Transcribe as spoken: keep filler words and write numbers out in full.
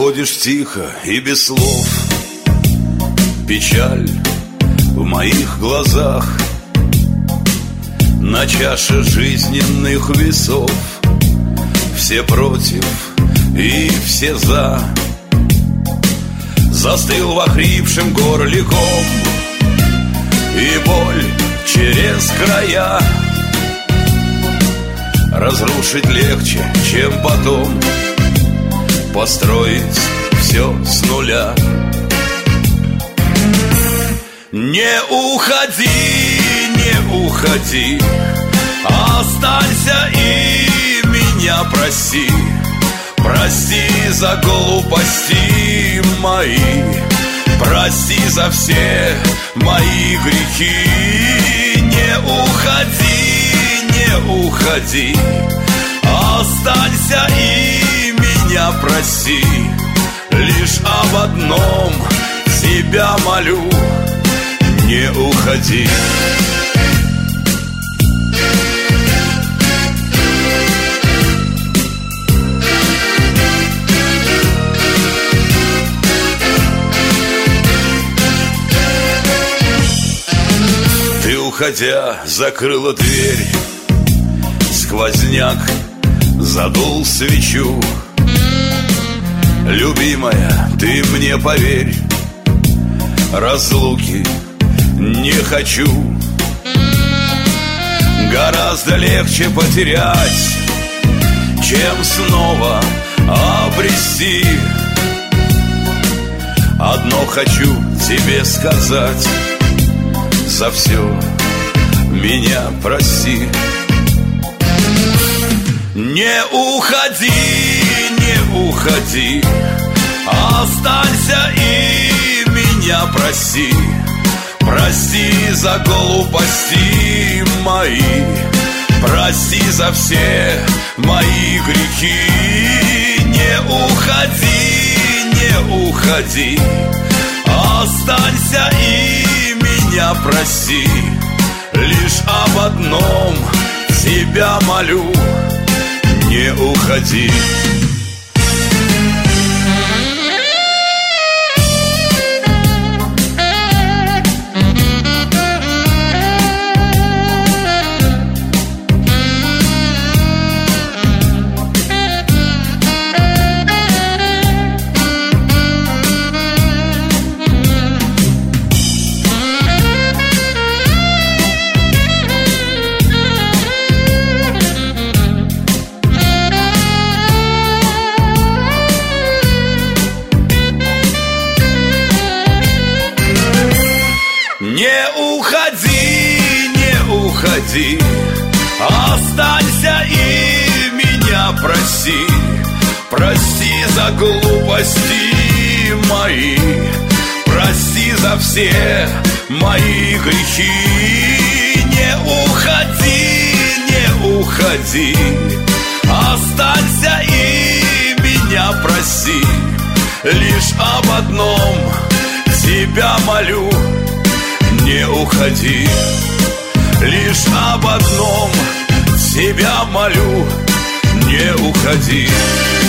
уходишь тихо и без слов. Печаль в моих глазах, на чаше жизненных весов. Все против и все за. Застыл в охрипшем горле ком, и боль через края. Разрушить легче, чем потом построить все с нуля. Не уходи, не уходи, останься и меня прости. Прости за глупости мои, прости за все мои грехи. Не уходи, не уходи, останься и меня прости. Лишь об одном тебя молю: не уходи. Ты, уходя, закрыла дверь, сквозняк задул свечу. Любимая, ты мне поверь, разлуки не хочу. Гораздо легче потерять, чем снова обрести. Одно хочу тебе сказать: за все меня прости. Не уходи, не уходи, останься и меня прости. Прости за глупости мои, прости за все мои грехи. Не уходи, не уходи, останься и меня прости. Лишь об одном тебя молю: не уходи. Уходи, останься и меня прости. Прости за глупости мои, прости за все мои грехи. Не уходи, не уходи, останься и меня прости. Лишь об одном тебя молю: не уходи. Лишь об одном тебя молю: не уходи.